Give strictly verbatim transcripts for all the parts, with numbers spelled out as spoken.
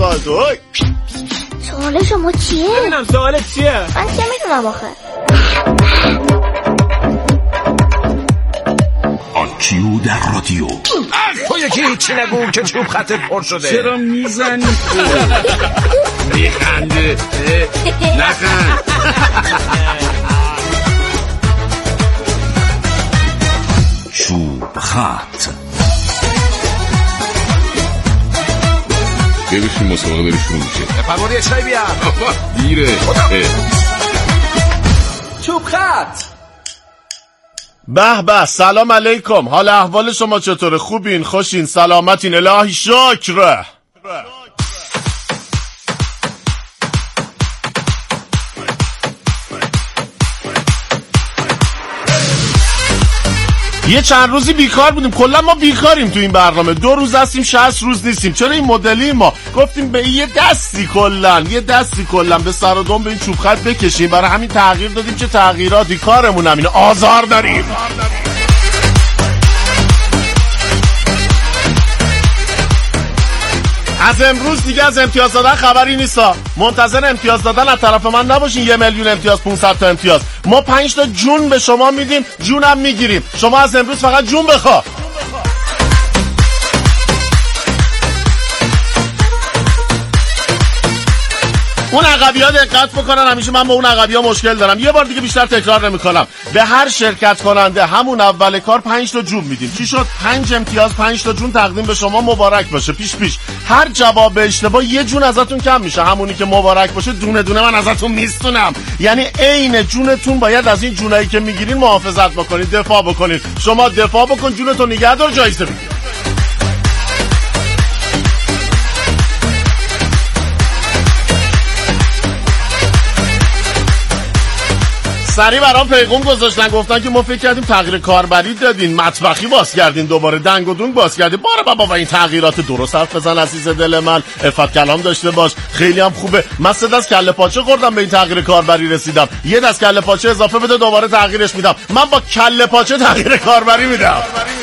سوال تو. سوال شما چیه؟ ببینم سوالت چیه؟ من چه میدونم آخه. آنچیو در رادیو. تو یکی هیچی نگو که چوب خطت پر شده. چرا میزنی تو؟ میخنده نخند. چوب خط. ببینیم مسابقه داری شروع میشه. پروری چای بیار. دیره. چوب خط. به به، سلام علیکم. حال احوال شما چطوره؟ خوبین؟ خوشین؟ سلامتین؟ الهی شکر. یه چند روزی بیکار بودیم، کلا ما بیکاریم تو این برنامه. دو روز هستیم شصت روز نیستیم. چرا این مدلی؟ ما گفتیم به یه دستی کلا یه دستی کلا به سر و دم به این چوب خط بکشیم. برای همین تغییر دادیم. چه تغییراتی؟ کارمون همینه، آزار داریم. از امروز دیگه از امتیاز دادن خبری نیستا. منتظر امتیاز دادن از طرف من نباشین. یه میلیون امتیاز، پانصد تا امتیاز. ما پنج تا جون به شما میدیم، جونم میگیریم. شما از امروز فقط جون بخوا. اون عقبی‌ها دقت بکنن، همیشه من با اون عقبی‌ها مشکل دارم. یه بار دیگه بیشتر تکرار نمی‌کنم. به هر شرکت کننده همون اول کار پنج تا جون میدیم. چی شد؟ پنج امتیاز، پنج تا جون تقدیم به شما. مبارک باشه. پیش پیش هر جواب به اشتباه یه جون ازتون کم میشه. همونی که مبارک باشه دونه دونه من ازتون میستونم. یعنی عین جونتون باید از این جونایی که میگیرین محافظت بکنید، دفاع بکنید. شما دفاع بکن، جونتون نگه دار، جایزه بگیر. سریع برام پیغام گذاشتن، گفتن که ما فکر کردیم تغییر کاربری دادین، مطبخی باز کردین، دوباره دنگ و دونگ باز کردین. باره بابا و این تغییرات درست حرف بزن عزیز دل من. عفت کلام داشته باش. خیلی هم خوبه. من سه دست کله پاچه خوردم به این تغییر کاربری رسیدم. یه دست کله پاچه اضافه بده دوباره تغییرش میدم. من با کله پاچه تغییر کاربری میدم.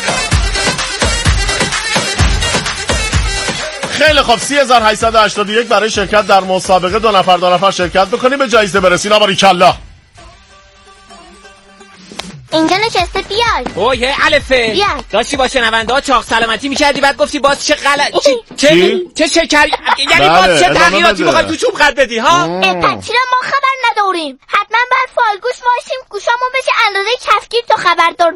خیلی خوب. سی هزار و هشتصد و هشتاد و یک برای شرکت در مسابقه. دو نفر دو نفر شرکت بکنی به جایزه برسین. آباری کلا. اینجا نشسته بیای. اوه یه الفه. بیای. داشتی با شنونده ها چاق سلامتی میکردی، بعد گفتی باز چه غلط چه چی؟ چه شکری، یعنی باز چه تغییراتی میخوای تو چوب خط بدی ها؟ پس چرا ما خبر نداریم؟ حتما باید فالگوش باشیم، گوشامون بشه اندازه کفگیر تا خبردار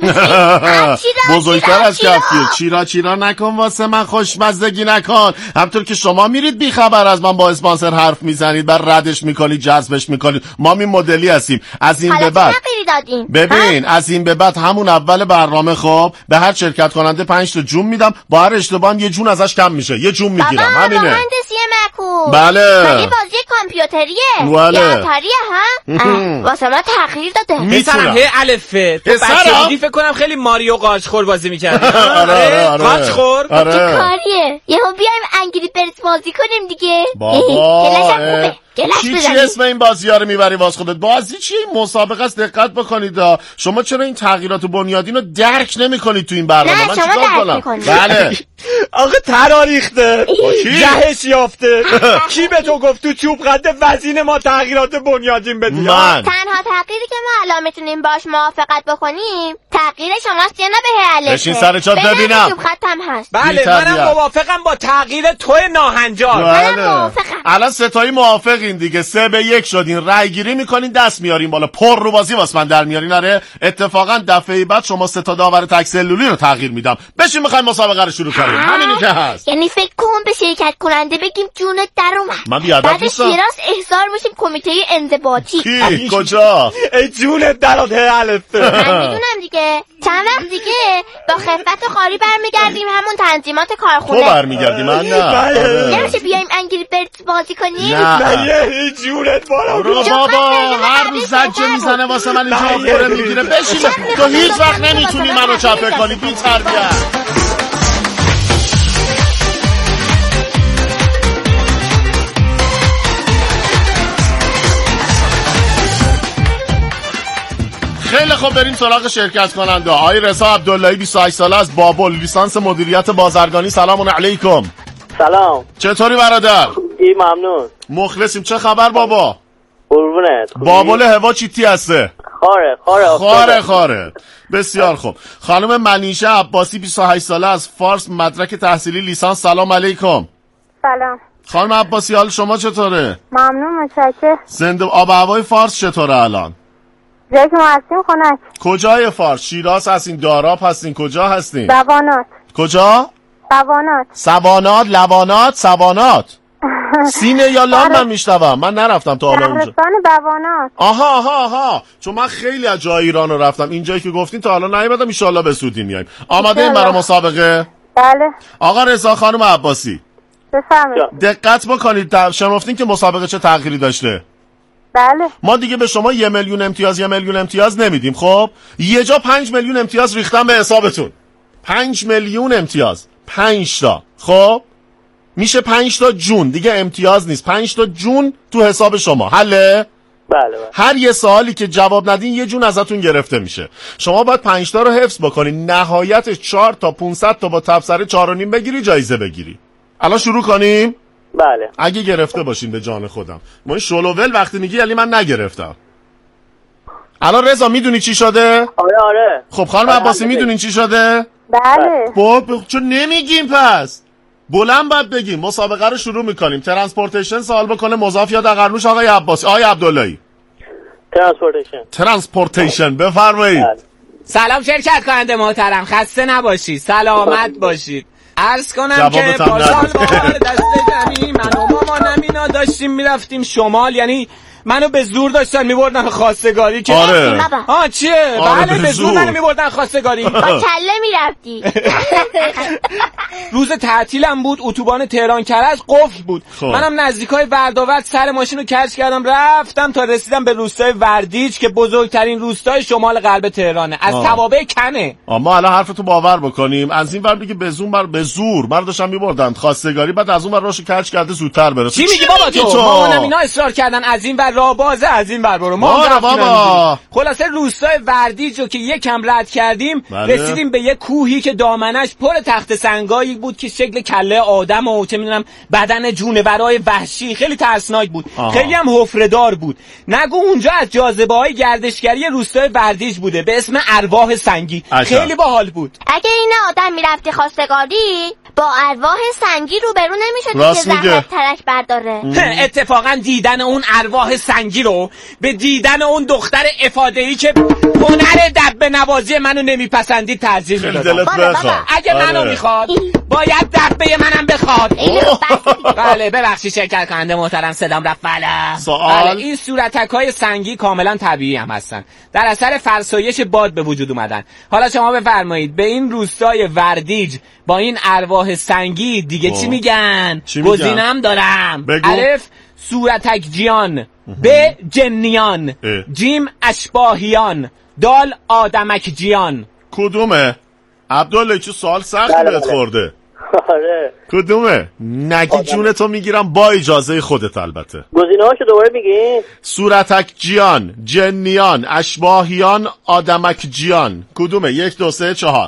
بشیم. بزرگتر از کفگیر. چیرا چیرا نکن واسه من، خوشمزدگی نکن. همطور که شما میرید بی خبر از من با اسپانسر حرف میزنید، بعد ردش میکنید، جذبش میکنید. ما این مدلی هستیم. از این به بعد ببین، از این به بعد همون اول برنامه خب به هر شرکت کننده پنج تا جون میدم. با هر اشتباهم یه جون ازش کم میشه. یه جون میگیرم. همینه. بابا مهندسی مکو. بله. مگه بازی کامپیوتریه؟ بله. یا اتاریه ها؟ واسه ما تغییر داده. میتونم هی الفه. تو بچگی فکر کنم خیلی ماریو قارچخور بازی می‌کردی. آره آره. قارچخور. آره. چه کاریه؟ یهو بیایم انگری برد بازی کنیم دیگه. بابا. کلاشم خوبه. چی چی اسم این بازی‌ها رو میبری واس خودت؟ بازی چی؟ این مسابقه است. دقت بکنید. شما چرا این تغییرات بنیادین رو درک نمی‌کنید تو این برنامه؟ من چیکار کنم؟ بله. آخه ترا ریخته. کی؟ جهش یافته. کی به تو گفت تو چوب خط وزین ما تغییرات بنیادین بدی؟ من. تنها تغییری که ما الان میتونیم باش موافقت بکنیم تغییر شماست، جناب هلال. بشین سر چات ببینم. چوب خطم هست. بله منم موافقم با تغییر تو ناهنجار. منم موافقم. الان ستایی موافقین دیگه. سه به یک شدین. رای گیری میکنین، دست میارین بالا، پر رو بازی واسه من در میارین. آره اتفاقا دفعه بعد شما سه تا داور تک سلولی رو تغییر میدم. بشین میخوایم مسابقه رو شروع کنیم. همینی که هست. یعنی فکر کن به شرکت کننده بگیم جونت در اومد. من بیادب نیستم. بعدش راست احضار میشیم کمیته انضباطی. کی کجا؟ ای جونت درات الف. من میدونم دیگه. چند وقت دیگه با خفت و خاری برمیگردیم همون تنظیمات کارخونه. تو برمیگردی من نه. نمیشه بیایم انگری برد بازی کنیم؟ نه. ای جونت بالا. برو بابا هر روز زجه میزنه واسه من اینجا خوره میگیره. بشین. تو هیچ وقت نمیتونی منو چپه کنی. بی تربیت. خیلی خوب بریم سراغ شرکت کننده. آقای رضا عبداللهی بیست و هشت ساله از بابل، لیسانس مدیریت بازرگانی. سلام علیکم. سلام. چطوری برادر؟ مرسی ممنون. مخلصیم. چه خبر بابا؟ قربونت. بابل هوا چیتی هسته؟ خاره خاره خاره خاره. بسیار خوب. خانم منیشه عباسی بیست و هشت ساله از فارس، مدرک تحصیلی لیسانس. سلام علیکم. سلام. خانم عباسی حال شما چطوره؟ ممنون متشکرم. زنده. آب و هوای فارس چطوره الان؟ جایی که ما هستیم خنک. کجای فارس؟ شیراز هستین؟ داراب هستین؟ کجا هستین؟ سوانات. کجا؟ سوانات. سوانات، لوانات، سوانات. سینه یا لام من میشنوم. من نرفتم تا حالا اونجا. شهرستان بوانات. آها آها آها. چون من خیلی از جای ایران رو رفتم. اینجایی که گفتین تا حالا نیومدم. ان شاء الله به زودی میایم. آماده این برای مسابقه؟ بله. آقا رضا خانم عباسی بفرمایید. دقت بکنید. شنفتین که مسابقه چه تغییری داشته؟ بله. ما دیگه به شما یه میلیون امتیاز یه میلیون امتیاز نمیدیم. خب یه جا پنج میلیون امتیاز ریختم به حسابتون. پنج میلیون امتیاز. پنج تا. خب میشه پنج تا جون. دیگه امتیاز نیست. پنج تا جون تو حساب شما. حله؟ بله بله. هر یه سوالی که جواب ندین یه جون ازتون گرفته میشه. شما باید پنج تا رو حفظ بکنین. نهایت چهار تا پانصد تا با تبصره چهار و نیم بگیری، جایزه بگیری. الان شروع کنیم؟ بله. اگه گرفته باشین به جان خودم. ما این شلوول وقتی میگی یعنی من نگرفتم. الان رضا میدونی چی شده؟ آره آره. خب خانم عباسی میدونین چی شده؟ بله. خب چون نمیگیم پس بلند باید بگیم. مسابقه رو شروع میکنیم. ترانسپورتیشن سوال بکنه مضاف یا دقرنوش آقای عباسی. آقای عبداللهی. ترانسپورتیشن. ترانسپورتیشن بفرمایید. سلام شرکت کننده محترم، خسته نباشید، سلامت باشید. عرض کنم که جوابتم پارسال ندید. بار دست جمعی من و مامانم اینا داشتیم میرفتیم شمال، یعنی منو به زور داشتن میبردن خواستگاری که آره. آه چیه؟ آره، بله به به زور زور. منو میبردن خواستگاری. با کله میرفتی. روز تعطیلم بود، اتوبان تهران کرج قفل بود. خب. منم نزدیکای ورداورد سر ماشین رو کج کردم رفتم تا رسیدم به روستای وردیج که بزرگترین روستای شمال غرب تهرانه، از آه. توابع کنه. اما الان حرفتو باور بکنیم. از این ور بگی به زور بر به زور من داشتم میبردن خواستگاری، بعد از اون ور راشو کج کرده زودتر برسه. چی میگی بابا تو؟ مامانم اینا اصرار کردن از این ور راه بازه، از این ور برو. ما بابا، رفتیم بابا. همینجوری. خلاصه روستای وردیج رو که یکم رد کردیم بله. رسیدیم به یه کوهی که دامنش پر تخت سنگایی بود که شکل کله آدم و چه میدونم بدن جونورای وحشی، خیلی ترسناک بود. آها. خیلی هم حفره‌دار بود. نگو اونجا از جاذبه‌های گردشگری روستای وردیج بوده به اسم ارواح سنگی. عجب. خیلی باحال بود. اگه این آدم میرفتی خواستگاری با ارواح سنگی روبرو نمیشدی راست که میگه. زحمت ترک برداره. اتفاقا دیدن اون ارواح سنگی رو به دیدن اون دختر افاده‌ای که هنر دبه نوازی منو نمیپسندید ترجیح خیلی میدادم. دلت بابا، بخواد. اگه منو آره. میخواد باید دبه منم بخواد. اینو بس دیگه. بله ببخشید شرکت کننده محترم صدام رفت. بله سوال؟ بله این صورتک‌های سنگی کاملا طبیعی هم هستن، در اثر فرسایش باد به وجود اومدن. حالا شما بفرمایید به این روستای وردیج با این ارواح سنگی دیگه اوه. چی میگن؟ چی میگن؟ گزینم دارم. بگو. الف صورتک جیان، ب جنیان، اه. جیم اشباهیان، دال آدمک جیان. کدومه؟ عبدالله چه سوال سختی بله، بهت بله. خورده. آره. کدومه؟ نگی جونتو میگیرم با اجازه خودت البته. گزینه‌هاشو دوباره میگی؟ صورتک جیان، جنیان، اشباهیان، آدمک جیان. کدومه؟ یک دو سه چهار.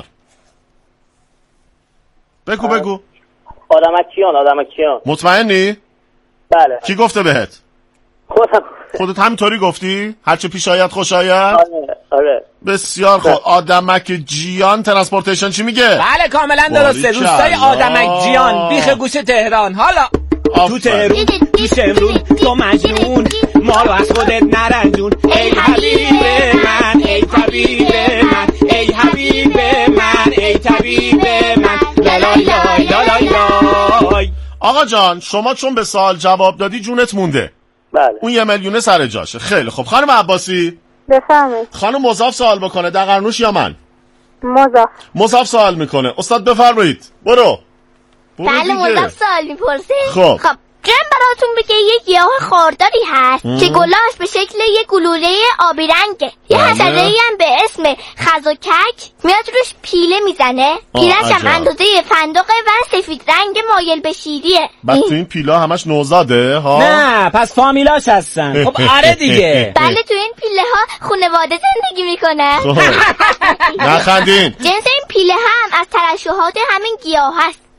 بگو بگو. آدمکیان آدمکیان. مطمئنی؟ بله. کی گفته بهت؟ خودم. خودت همینطوری گفتی؟ هرچه پیش آید خوش آید؟ آره آره. بسیار خوب. آدمک جیان ترانسپورتیشن چی میگه؟ بله کاملا درسته. باریکلا. روستای آدمک جیان بیخ گوش تهران. حالا تو آفرین. تهرون تو شمرون تو مجنون ما رو از خودت نرنجون. ای حبیب من ای طبیب من ای حبیب من ای طبیب من لالای لای لالای لای. آقا جان شما چون به سوال جواب دادی جونت مونده. بله. اون یه میلیونه سر جاشه. خیلی خب خانم عباسی بفرمایید. خانم مضاف سوال بکنه دقرنوش یا من؟ مضاف. مضاف سوال میکنه. استاد بفرمایید. برو. برو بله دیگه. مضاف سوال میپرسه. خب. خب جم براتون بگه یک گیاه خارداری هست که گلاش به شکل یک گلوله آبی رنگه. یه بله. حشره هم به اسم خزوکک میاد روش پیله میزنه. پیلش هم عجب. اندازه فندقه و سفید رنگ مایل به شیریه. بعد تو این پیلا همش نوزاده ها؟ نه پس فامیلاش هستن. خب آره دیگه. بله تو این پیله ها خانواده زندگی میکنه. خب. نخندین. جنس این پیله هم از ترشحات همین گیاه هست.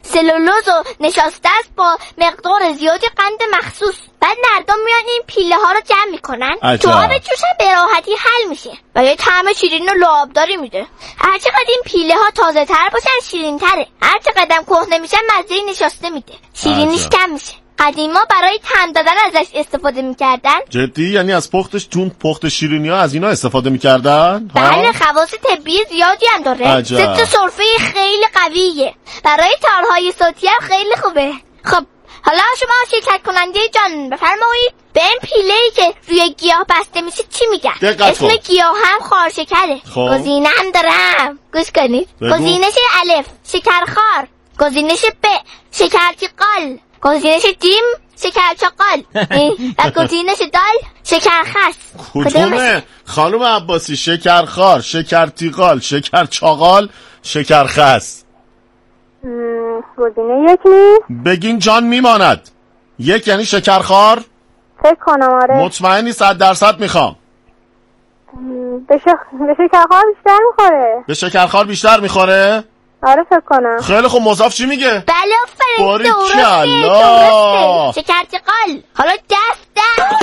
سلولوز و نشاسته است با مقدار زیادی قند مخصوص. بعد مردم میان این پیله ها رو جمع میکنن تو آب جوش به راحتی حل میشه و یه طعم شیرین و لعابداری میده. هر چقدر این پیله ها تازه تر باشن شیرین تره، هر چقدر کهنه میشن مزه نشاسته میده، شیرینیش کم میشه. قدیما برای طعم دادن ازش استفاده میکردن. جدی؟ یعنی از پختش تون پخت شیرینی ها از اینا استفاده میکردن؟ بله، خواص طبی زیادی هم داره. ضد سرفه خیلی قویه، برای تارهای صوتی هم خیلی خوبه. خب حالا شما شرکت کننده جان بفرمایید به این پیله‌ای که روی گیاه بسته میشه چی میگن؟ اسم گیاه هم خارشکره. گزینه هم دارم، گوش کنید. گزینش الف شکرخوار، گزینش ب شکرچقال، گزینش جیم شکرچقال و گزینش دال شکرخس. کدومه خانم عباسی؟ شکرخوار، شکرتیقال، شکرچاقال، شکرخس. گزینه یک نیست. بگین جان میماند. یک یعنی شکرخوار؟ فکر کنم آره. مطمئنی؟ صد درصد میخوام. به شکرخوار بیشتر میخوره. به شکرخوار بیشتر میخوره؟ آره فکر کنم. خیلی خوب، مضاف چی میگه؟ بله آفرین، درسته. شکرچقال. حالا دست دست.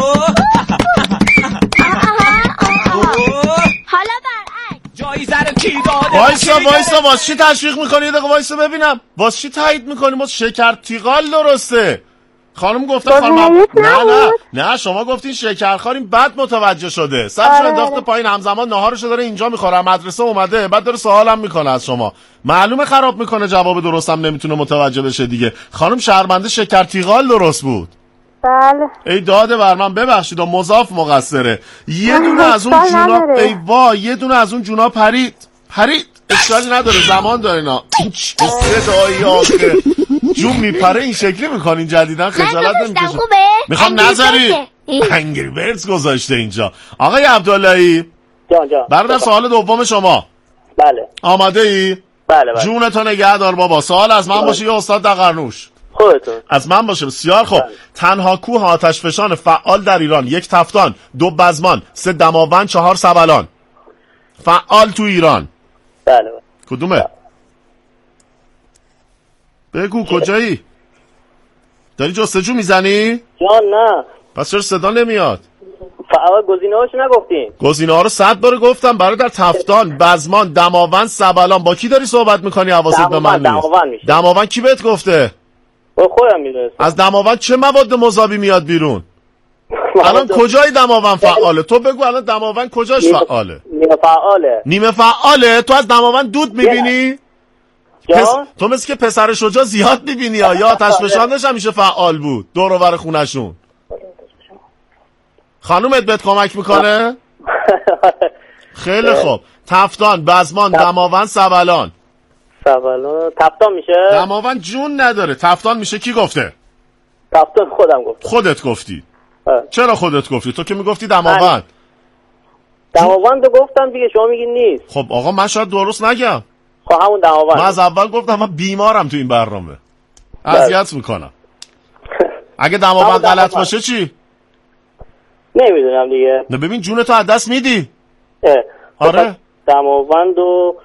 حالا برعکس جایزه رو کی داده؟ وایسا وایسا واسه چی تشویق میکنی؟ یه دقیقه وایسا ببینم واسه چی تایید میکنی؟ واسه شکرتیقال درسته. خانم گفته خانم نه نه نه شما گفتین شکرخوار، این بد متوجه شده. سرش انداخته پایین، همزمان ناهارشو داره اینجا میخوره، مدرسه اومده، بعد داره سوالم میکنه از شما. معلومه خراب میکنه، جواب درستم نمیتونه متوجه بشه دیگه. خانم شرمنده شکرتیقال درست بود. بله. ای داده بر من، ببخشید و مضاف مقصره. یه دونه از اون جونا، ای وای یه دونه از اون جونا پرید پرید. اشکالی نداره، زمان داره اینا. چه صدایی آخه جون میپره این شکلی میکنین جدیدن؟ خجالت نمیکشه؟ میخوام نظری انگری برز گذاشته اینجا. آقای عبداللهی جان جان برادر، سوال دوم شما. بله. آماده ای؟ بله بله. جونتو نگه دار بابا. سوال از من باشه یا استاد دقرنوش؟ خودتون. از من باشه. بسیار خوب. تنها کوه آتشفشان فعال در ایران: یک تفتان، دو بزمان، سه دماوند، چهار سبلان. فعال تو ایران. بله بله. کدومه؟ بگو کجایی؟ داری جستجو میزنی؟ جان نه. پس چرا صدا نمیاد؟ فعال گزینه هاشو نگفتین؟ گزینه ها رو صد بار گفتم برادر. تفتان، بزمان، دماوند، سبلان. با کی داری صحبت میکنی؟ حواست به من نیست. دماوند میشه. دماوند کی بهت گفته؟ خودم میدونستم. از دماوند چه مواد مذابی میاد بیرون؟ الان کجای دماوند فعاله؟ تو بگو الان دماوند کجاش فعاله؟ نیمه فعاله. نیمه فعاله؟ تو از دماوند دود میبینی؟ پس... تو مثل که پسر شجاع زیاد میبینی یا یا آتشفشانش همیشه فعال بود دور و بر خونشون. خانومت بهت کمک میکنه؟ خیلی خوب. تفتان، بزمان، دماوند، سبلان. سبلان تفتان میشه؟ دماوند جون نداره. تفتان میشه. کی گفته؟ تفتان خودم گفتم. خودت گفتی. اه. چرا خودت گفتی؟ تو که میگفتی دماوند. دماوند گفتم دیگه، شما میگین نیست. خب آقا من شاید درست نگم. خب همون دماوند. من از اول گفتم من بیمارم تو این برنامه. اذیت میکنم. اگه دماوند غلط باشه چی؟ نمیدونم دیگه. نه ببین جونتو از دست میدی. اه. آره. دماوند و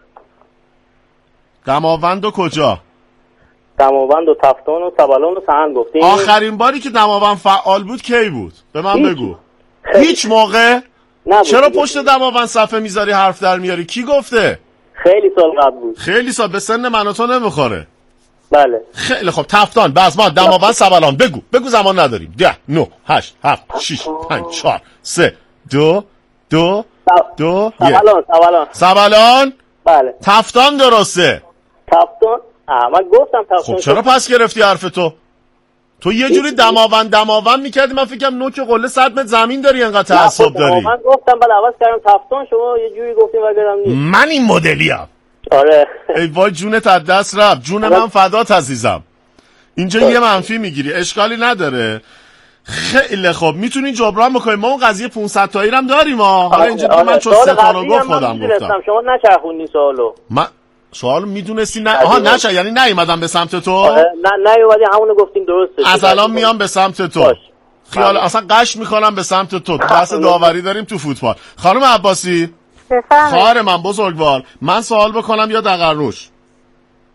دماوند و کجا؟ دماوند و تفتان و سبلان و سهند گفتین. آخرین باری که دماوند فعال بود کی بود؟ به من هیچ. بگو. هیچ موقع؟ نبود. چرا پشت دماوند صفحه میذاری حرف در میاری؟ کی گفته؟ خیلی سال قبل بود. خیلی سال. به سن من و تو نمیخوره. بله. خیلی خب. تفتان، بزمان، دماوند، سبلان. بگو بگو زمان نداریم. ده، نه، هشت، هفت، شیش، پنج، چهار، سه، دو، دو، دو، یک. سبلان سبلان. سبلان؟ بله. تفتان درسته. تفتان؟ آه من گفتم تفتان. خب چرا پس گرفتی حرف تو؟ تو یه جوری دماوند دماوند میکردی من فکرم نوک قله صد متر زمین داری انقدر تعصب داری. من گفتم بعد عوض کردم تفتان، شما یه جوری گفتیم وگرم نیست. من این مدلیم. آره. ای وای جونت از دست رفت. جون من فدات عزیزم. اینجا یه منفی میگیری، اشکالی نداره. خیلی خوب میتونین جبران بکنیم. ما اون قضیه پانصد تایی هم داریم ها. حالا اینجا دیگه من چون سه تا رو گفت خودم گفتم. شما نچرخوندین سوالو. من سوالو میدونستی نه؟ آها نشه یعنی نیومدم به سمت تو؟ نه نیومدی همونو گفتیم درسته. از الان میام به سمت تو. باش. خیال اصلا قش میکنم به سمت تو. بحث داوری داریم تو فوتبال. خانم عباسی بفرمایید. خواهر من بزرگوار، من سوال بکنم یا دقرنوش؟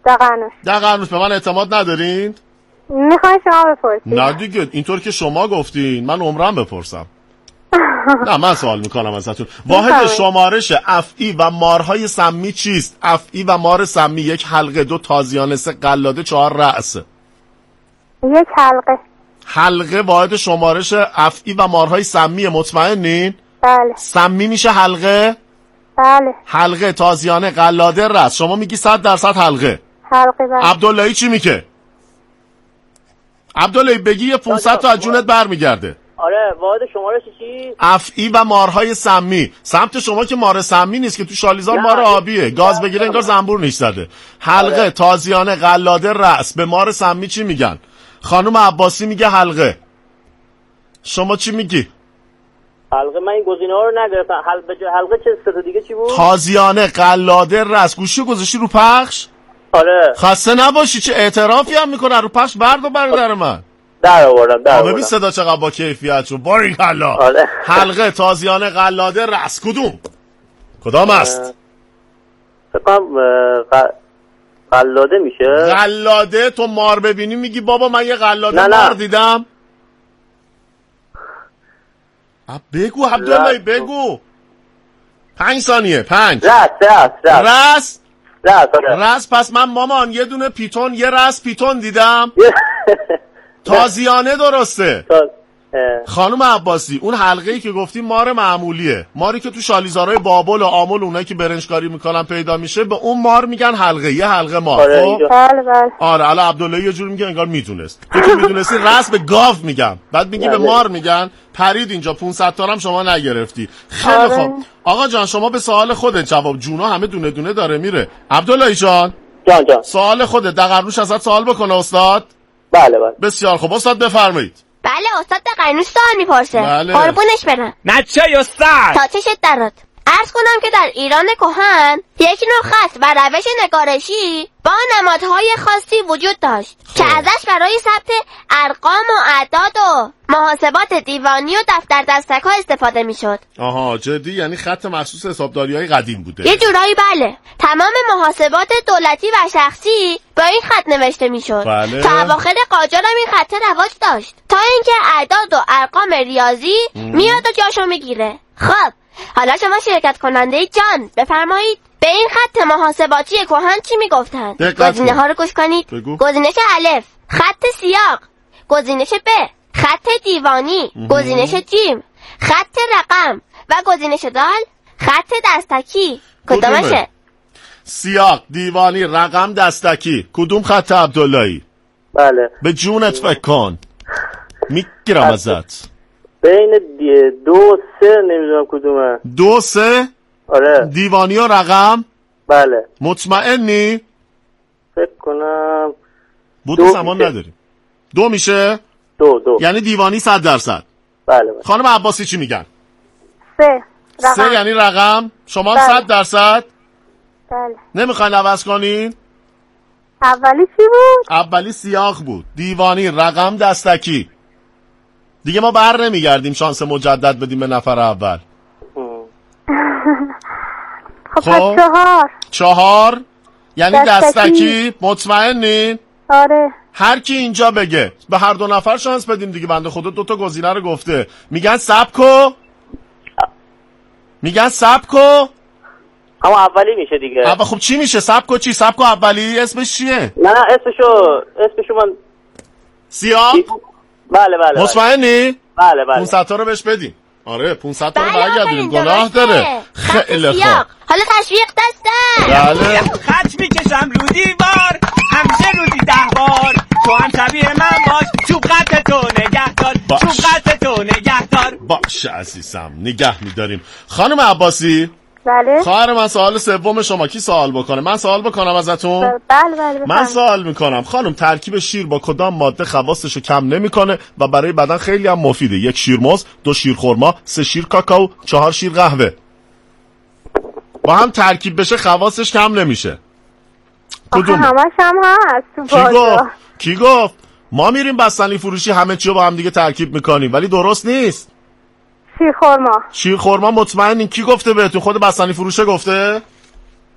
دقنوش. دقنوش. به من اعتماد ندارین؟ میخوای شما بپرسید. نه دیگه اینطور که شما گفتین من عمرم بپرسم. نه من سوال میکنم ازتون. واحد شمارش افعی و مارهای سمی چیست؟ افعی و مار سمی: یک حلقه، دو تازیانه، سه قلاده، چهار رأس. یک حلقه. حلقه واحد شمارش افعی و مارهای سمی. مطمئنین؟ بله. سمی میشه حلقه؟ بله. حلقه، تازیانه، قلاده، رأس. شما میگی صد درصد حلقه. حلقه. بله. عبداللهی چی میگه؟ عبداللهی بگی یه پونصد تا از جونت برمیگرده. آره واحد شمارش چی؟ افعی و مارهای سمی. سمت شما که مار سمی نیست که تو شالیزار مار آبیه، گاز بگیره انگار زنبور نیش زده. حلقه، آره. تازیانه، قلاده، رأس. به مار سمی چی میگن؟ خانم عباسی میگه حلقه. شما چی میگی؟ حلقه. من این گزینه ها رو نگرفتم. حلقه حلقه چه سه تا دیگه چی بود؟ تازیانه، قلاده، رأس. گوشی گذاشتی رو پخش؟ آره. خسته نباشی. چه اعترافی هم میکنه رو پخش. برد و برادر من در آوردم در آوردم. ببین صدا چقدر با کیفیت شد. باریکلا. آره. حلقه، تازیانه، قلاده، رأس. کدوم کدام است؟ فکر کنم قلاده میشه. قلاده. تو مار ببینی میگی بابا من یه قلاده نه مار نه. دیدم. بگو عبداللهی بگو. پنج ثانیه. پنج. رس رس رس رس رس آره. رس. پس من مامان یه دونه پیتون، یه رس پیتون دیدم. تازیانه درسته. خانم عباسی اون حلقه‌ای که گفتی مار معمولیه. ماری که تو شالیزارای بابل و آمل اونایی که برنجکاری میکنن پیدا میشه، به اون مار میگن حلقه. یه حلقه مار. آره خب بله بله. آره الان عبداللهی یه جور میگه انگار میدونست. تو که میدونستی رس به گاو میگم. بعد میگی به مار میگن. پرید اینجا. پونصد تا هم شما نگرفتی. خیلی آره. خوب آقا جان شما به سوال خودت جواب. جونا همه دونه دونه داره میره. عبداللهی جان جان جان سوال خودت. دقرنوش ازت سوال بکنه استاد. بله بله. بسیار خوب استاد بفرمایید. بله استاد دقنوش سوال میپرسه. بله. قربونش برم. نه چه استاد؟ تا چشت درات. عرض کنم که در ایران کهن یک نوع خط و روش نگارشی با نمادهای خاصی وجود داشت که ازش برای ثبت ارقام و اعداد و محاسبات دیوانی و دفتر دستک ها استفاده میشد. آها جدی؟ یعنی خط مخصوص حسابداری های قدیم بوده؟ یه جورایی بله. تمام محاسبات دولتی و شخصی با این خط نوشته میشد. بله. تا اواخر قاجار هم این خط رواج داشت تا اینکه اعداد و ارقام ریاضی میاد و جاشو میگیره. خب حالا شما شرکت کننده جان بفرمایید به این خط محاسباتی کهن چی میگفتن؟ گزینه ها رو گوش کنید. بگو. گزینش الف خط سیاق، گزینش ب خط دیوانی، گزینش جیم خط رقم و گزینش دال خط دستکی. کدومشه؟ سیاق، دیوانی، رقم، دستکی. کدوم خط عبداللهی؟ بله. به جونت فکر کن. میگیرم ازت. بین دو سه نمیدونم کدومه. دو سه؟ آره. دیوانی و رقم؟ بله. مطمئنی؟ فکر کنم بود دو زمان میشه. نداریم. دو میشه؟ دو دو. یعنی دیوانی صد درصد. بله بله. خانم عباسی چی میگن؟ سه. رقم. سه یعنی رقم؟ شما بله. صد درصد؟ بله. نمیخواین عوض کنین؟ اولی چی بود؟ اولی سیاق بود. دیوانی، رقم، دستکی. دیگه ما بر نمیگردیم شانس مجدد بدیم به نفر اول. خب خب. پس چهار. چهار یعنی دستکی. دستکی. مطمئنین؟ آره. هر کی اینجا بگه به هر دو نفر شانس بدیم دیگه. بنده خدا دو تا گزینه رو گفته. میگن سبکو میگن سبکو اما اولی میشه دیگه. اول خب چی میشه؟ سبکو چی؟ سبکو اولی اسمش چیه؟ نه نه اسمشو اسمشو من سیاق. بله بله. مطمئنی؟ بله بله. پونصد تا رو بهش بدیم. آره پونصد تا رو بله برگردونیم. آفرین، گناه درسته. داره. خط خیلی خوب. سیاق. حالا تشویق دسته. بله. خط میکشم رو دیوار همیشه روزی ده بار. تو هم شبیه من باش چوب قط تو نگه دار. باش. چوب قط تو نگه دار. باشه عزیزم نگه میداریم. خانم عباسی بله. خواهر من سوال سوم شما. کی سوال بکنه؟ من سوال بکنم ازتون؟ بله بله. من بفرمایید. سوال میکنم خانم ترکیب شیر با کدام ماده خواصشو کم نمیکنه و برای بدن خیلی هم مفیده؟ یک شیر موز، دو شیر خرما، سه شیر کاکائو، چهار شیر قهوه. با هم ترکیب بشه خواصش کم نمیشه. آخه کدوم؟ همش هم هست تو کی بازار. گفت؟ کی گفت؟ ما میریم بستنی فروشی همه چی رو با هم دیگه ترکیب میکنیم ولی درست نیست. شیر خورما. شیر خرما مطمئنین؟ کی گفته بهتون؟ خود بستنی فروشه گفته؟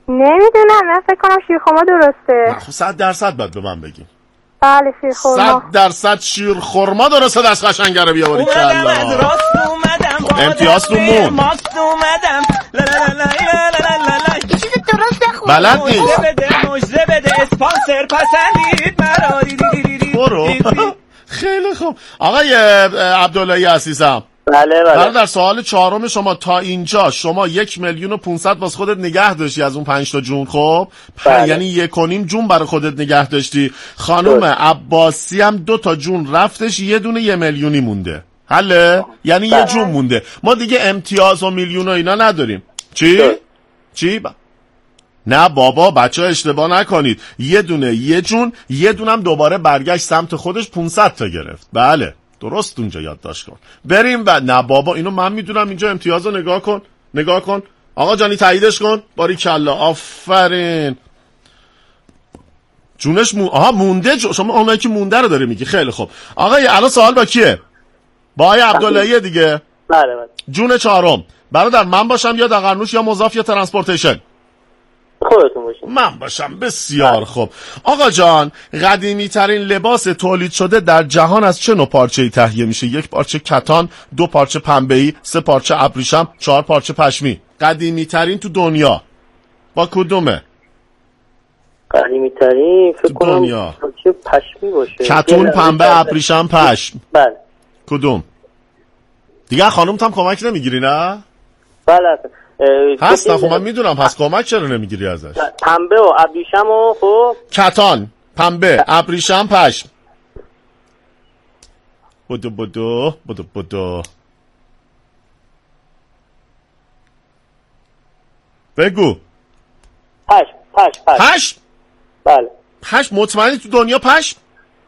نمیدونم، من فکر کنم شیرخورما درسته. خب صد درصد باید به من بگیم. بله شیرخورما. صد درصد شیرخورما درسته. دست قشنگه رو بیا باریکلا. اومدم از راست اومدم با امتیاز تو مون. ماست اومدم لا لا لا لا لا لا لا. یه چیز درست نخون. بلد نیست. مجزه بده مجزه بده اسپانسر پسندید مرا دی دی دی دی. برو. خیلی خوب. آقای عبداللهی عزیزم، بله بله. برادر سوال چهارم شما تا اینجا شما یک میلیون و پونصد واسه خودت نگه داشتی از اون پنج تا جون. خب بله. یعنی یک و نیم جون برای خودت نگه داشتی. خانم عباسی هم دو تا جون رفتش، یه دونه یه میلیونی مونده. حله؟ یعنی بله. یه جون مونده. ما دیگه امتیاز و میلیون و اینا نداریم. چی؟ بله. چی؟ ب... نه بابا بچه ها اشتباه نکنید. یه دونه یه جون، یه دونم دوباره برگشت سمت خودش پونصد تا گرفت. بله درست اونجا یادداشت کن. بریم و نه بابا اینو من میدونم. اینجا امتیاز رو نگاه کن، نگاه کن آقا جانی، تاییدش کن. باریکلا، آفرین. جونش مون... آها مونده. جو... شما اونایی که مونده رو داره میگی. خیلی خوب آقای الان سوال با کیه؟ با آقای عبداللهی دیگه. بله بله. جون چهارم برادر من باشم یا دقرنوش یا مضاف یا ترانسپورتیشن؟ خودتون باشین. من باشم. بسیار خوب آقا جان، قدیمی ترین لباس تولید شده در جهان از چه نوع پارچه‌ای تهیه میشه؟ یک پارچه کتان، دو پارچه پنبه‌ای، سه پارچه ابریشم، چهار پارچه پشمی. قدیمی ترین تو دنیا با کدومه؟ قدیمی ترین فکر کنم دنیا. چه پشمی باشه. کتون، پنبه، ابریشم، پشم. بله. کدوم؟ دیگه خانومت هم کمک نمیگیری نه؟ بله. هست نه خب من میدونم. پس کمک چرا نمیگیری ازش؟ پنبه و ابریشم و خب کتان، پنبه، ابریشم، پشم. بدو بدو بدو بدو بگو. پشم پشم پشم. پشم؟ بله. پشم مطمئنی تو دنیا پشم؟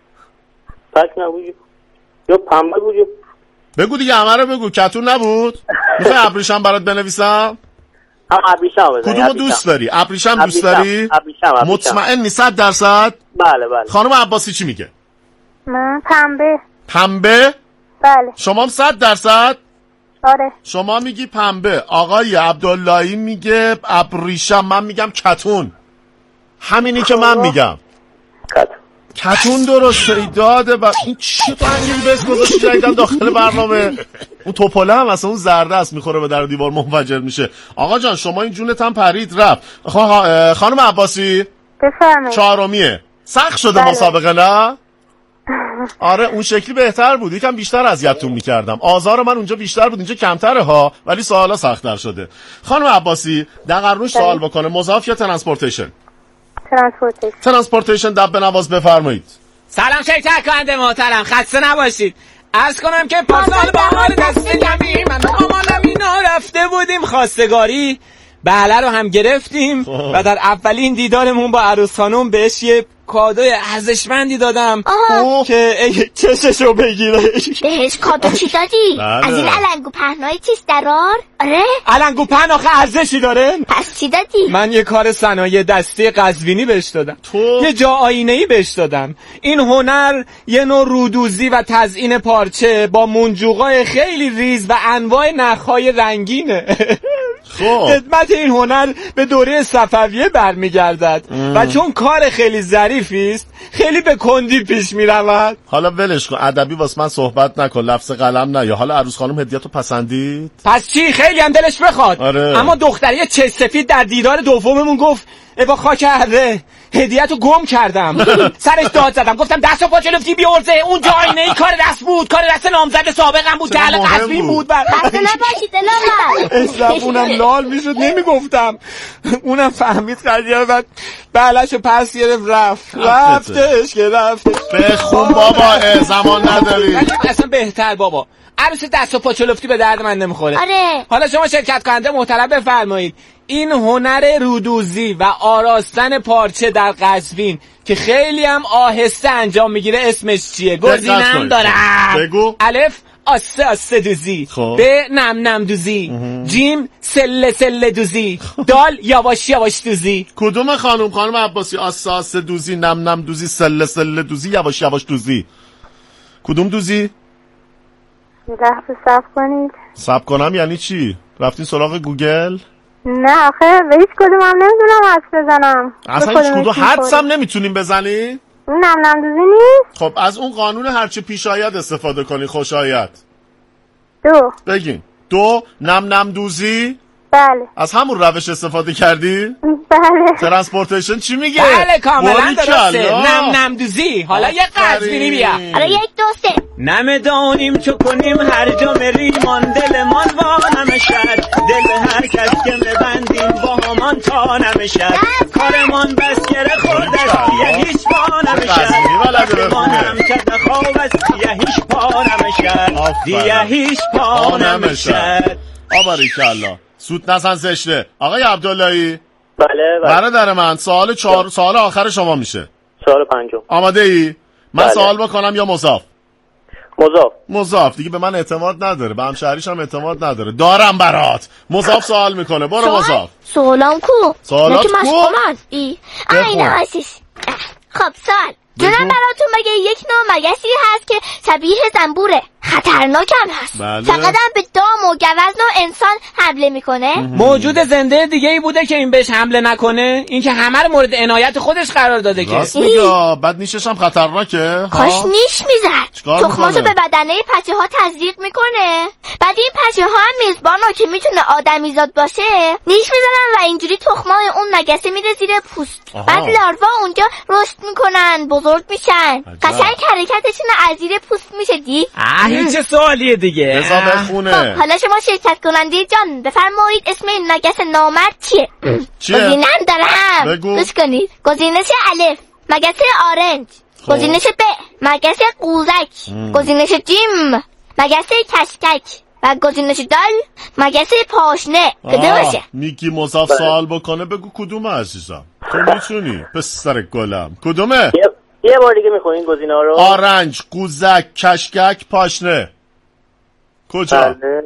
پشم نبود یا پنبه بود. بگو دیگه همه رو بگو. کتون نبود؟ میخوای ابریشم برات بنویسم؟ هم ابریشم بزنی. کدومو دوست داری؟ ابریشم دوست داری؟ ابریشم. مطمئنی صد درصد؟ بله بله. خانم عباسی چی میگه؟ من پنبه. پنبه؟ بله. شما هم صد درصد؟ آره. شما میگی پنبه، آقای عبداللهی میگه ابریشم، من میگم کتون. همینی که من میگم. کتون. کتون درسته. ای داده و این چی تو انگیل بس گذاشتی جایدن داخل برنامه؟ اون توپله هم اصلا اون زرده است میخوره به در دیوار منفجر میشه. آقا جان شما این جونت هم پرید رفت. خ... خانم عباسی بفرمایید. چهارمیه. سخت شده بله. مسابقه نه؟ آره اون شکلی بهتر بود. یکم بیشتر اذیتتون میکردم. آزار من اونجا بیشتر بود، اینجا کمتره ها، ولی سوالا سخت‌تر شده. خانم عباسی دقرنوش سوال بکنه. مضاف یا ترانسپورتیشن؟ ترانسپورتیشن. ترانسپورتیشن دب نواز بفرمایید. سلام شرکت کننده محترم، خسته نباشید. عرض کنم که پاسال با ما دست کمی من آمانم اینا رفته بودیم خواستگاری، بله رو هم گرفتیم و در اولین دیدارمون با عروس خانم بهش یه کادوی ارزشمندی دادم آها. که ای چششو بگیره. بهش کادو چی دادی؟ بله. از این علنگو پهنای چیز درار؟ آره؟ علنگو پهن آخه ارزشی داره؟ پس چی دادی؟ من یه کار صنایع دستی قزوینی بهش دادم. تو؟ یه جا آینه‌ای بهش دادم. این هنر یه نوع رودوزی و تزیین پارچه با منجوقای خیلی ریز و انواع نخهای رنگینه. خب خدمت این هنر به دوره صفویه برمیگردد و چون کار خیلی ظریفی است خیلی به کندی پیش میرود. حالا ولش کن، ادبی واسه من صحبت نکن، لفظ قلم نه. یا حالا عروس خانم هدیه‌تو پسندید؟ پس چی؟ خیلی هم دلش بخواد. آره. اما دختری چش سفید در دیدار دوممون گفت ابا خاک اره هدیه‌تو گم کردم. سرش داد زدم، گفتم دست و پا چلفتی بیارزه. اون جا آینه ای کار دست بود، کار دست نامزد سابقم بود که اهل قزوین بود. خسته نباشید دلارم. اسلام اونم لال میشد نمیگفتم. اونم فهمید قضیه بعد بلشو پس گرفت رفت. رفتش که رفتش. بخون بابا، اه، زمان نداری. اصلا بهتر بابا، عروس دست و پا چلفتی به درد من نمیخوره. آره. حالا شما شرکت کننده محترم بفرمایید این هنر رودوزی و آراستن پارچه در قزوین که خیلی هم آهسته انجام میگیره اسمش چیه؟ گزینم دارم. بگو. الف آسه آسه دوزی، خب. ب نم نم دوزی، جیم سله سله دوزی، دال یواش یواش دوزی. کدوم خانم؟ خانم عباسی آسه آسه دوزی، نم نم دوزی، سله سله دوزی، یواش یواش دوزی. کدوم دوزی؟ لحظه صبر کنید. صبر کنم یعنی چی؟ رفتین سراغ گوگل؟ نه آخه به هیچ کدوم هم نمیدونم حدس بزنم. اصلا هیچ کدوم حدس هم نمیتونیم بزنی؟ نم نم دوزی نیست؟ خب از اون قانون هرچه پیش آید استفاده کنی خوش آید. دو. بگین. دو نم نم دوزی؟ بله. از همون روش استفاده کردی؟ بله. ترانسپورتیشن چی میگه؟ بله کاملا درسته. نم نم دوزی. حالا یه قزوینی بیا. حالا یک دو سه. نمیدانیم چو کنیم هر جا مریمان دلمان وا نمیشد دل هر کس که مبندیم با همان تا نمیشد کارمان بس گره خورد است یه هیچ پا نمیشد وقتمان هم کده خواب است یه هیچ پا نمیشد دیگه هیچ پا نمیشد. آباریکالله. سود نزن زشته. آقای عبداللهی. بله بله. برادر من سوال چهار سوال آخر شما میشه. سوال پنجم. آماده ای؟ من بله. سوال بکنم یا مضاف؟ مضاف. مضاف. دیگه به من اعتماد نداره، به همشهریش هم اعتماد نداره. دارم برات. مضاف سوال میکنه. برو مضاف. سوالام کو؟ سوالات کو؟ ای آینه هستیش. خب سوال جونم براتون بگه یک نوع مگسی هست که شبیه زنبوره، خطرناک هم هست. بله. فقط هم به دام و گوزن و انسان حمله میکنه. موجود زنده دیگه ای بوده که این بهش حمله نکنه؟ این که همه رو مورد عنایت خودش قرار داده که. راست میگه. بعد نیشش هم خطرناکه. کاش نیش میزد. تخماشو به بدنه پچه ها تزریق میکنه. بعد این پچه ها هم میزبانو که میتونه آدمیزاد باشه نیش میزنن و اینجوری تخمای اون مگسه میره زیر پوست. آها. بعد لاروا اونجا رشد میکنن، بزرگ میشن. قشنگ حرکتشون از زیر پوست میشه دی. این چه سوالیه دیگه؟ بذار بخونه. خب حالا شما شرکت کننده جان بفرمایید اسم این مگس نامرد چیه؟ چیه؟ گزینه هم دارم. بگو. گوش کنید. گزینش الف مگس آرنج. خب. گزینش ب مگس قوزک. گزینش جیم مگس کشکک. و گزینش دال مگس پاشنه. کدومشه؟ نیکی مضاف سوال بکنه بگو کدومه عزیزم. تو میتونی پسر گلم. کدومه؟ یه, یه بار دیگه میخونین گزینه‌ها رو. آرنج، قوزک، کشکک، پاشنه. کجا؟ بله.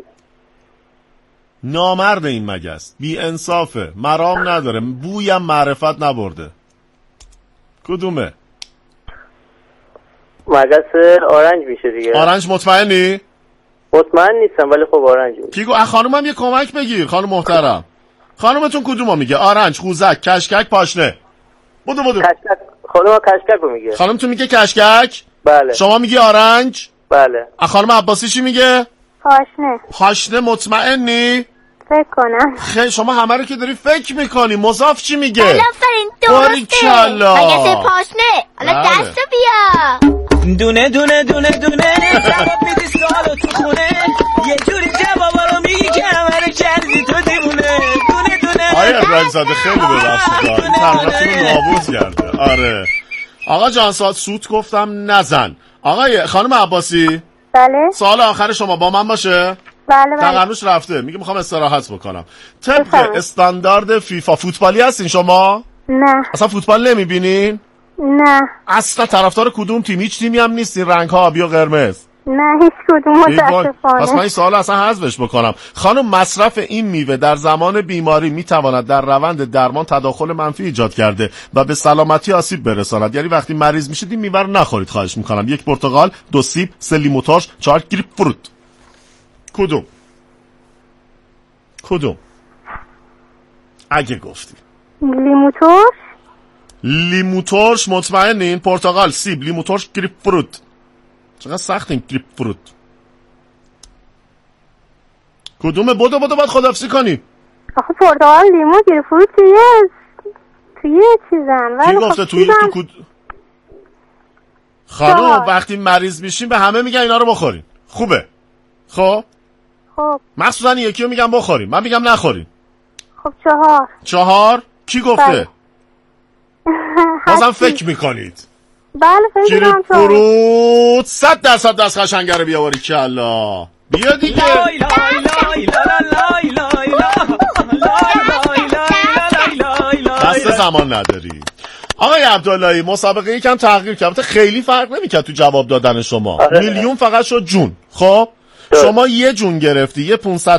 نامرد این مگس. بی انصافه. مرام نداره. بویم معرفت نبرده. کدومه؟ مگس آرنج میشه دیگه. آرنج مطمئنی؟ مطمئن نیستم ولی خب آرنج میشه. کی گو خانومم یه کمک بگیر خانم محترم. خانومتون کدومو میگه؟ آرنج، قوزک، کشکک، پاشنه. بودو بودو. کشکک. خانم کشکک رو میگه. خانومتون میگه کشکک؟ بله. شما میگی آرنج؟ بله. خانم عباسی چی میگه؟ پاشنه. پاشنه مطمئنی؟ فکر کنم. خیلی شما همه رو که داری فکر میکنی. مضاف چی میگه؟ آفرین درسته. باریکلا. مگس پاشنه. حالا بله. دستو بیا. دونه دونه دونه دونه جواب میدی سوالو تو خونه یه جوری جوابا رو میگی که همه رو کردی تو دیونه دونه دونه. آیا ابراهیم زاده خیلی ببخشید این ترمتون رو نابود کرده. آره آقا جان سوال سوت گفتم نزن. آقای خانم عباسی بله. سوال آخر شما با من باشه. بله بله. تقرنوش رفته میگه میخوام استراحت بکنم. طبق بفرمایید. استاندارد فیفا فوتبالی هستین شما؟ نه. اصلا فوتبال نمیبینین؟ نه. اصلا طرفدار کدوم تیم؟ هیچ تیمی هم نیستین رنگ ها آبی و قرمز؟ نه هیچ کدوم متاسفانه. پس من این سوال اصلا حذفش بکنم. خانم مصرف این میوه در زمان بیماری میتواند در روند درمان تداخل منفی ایجاد کرده و به سلامتی آسیب برساند. یعنی وقتی مریض میشید این میوه رو نخورید خواهش میکنم. یک پرتقال، دو سیب، سه لیمو ترش، چهار گریپ فروت. کدوم؟ کدوم؟ اگه گفتی لیمو ترش. لیمو ترش مطمئنین؟ پرتقال، سیب، لیمو ترش، گریپ فروت. چقدر سخت این گریپ فروت. کدومه؟ بدو بدو باید خداحافظی کنی. آخه پرتقال، لیمو، گریپ فروت توی توی چیزن. کی گفته توی تو کد... خانم وقتی مریض میشین به همه میگن اینا رو بخورین. خوبه. خب خب مخصوصا یکی رو میگم بخورین، من میگم نخورین. خب چهار. چهار کی گفته؟ بله. بازم فکر میکنید. بله فکر گریپ کنم چهار. فروت صد درصد دست قشنگه رو بیاوری کلا. بیا دیگه. لای لای لای لای لای لای لای لای. دست زمان نداری. آقای عبداللهی مسابقه یکم تغییر کرد. خیلی فرق نمیکرد تو جواب دادن شما. آره. میلیون فقط شد جون. خب شما یه جون گرفتی، یه پانصد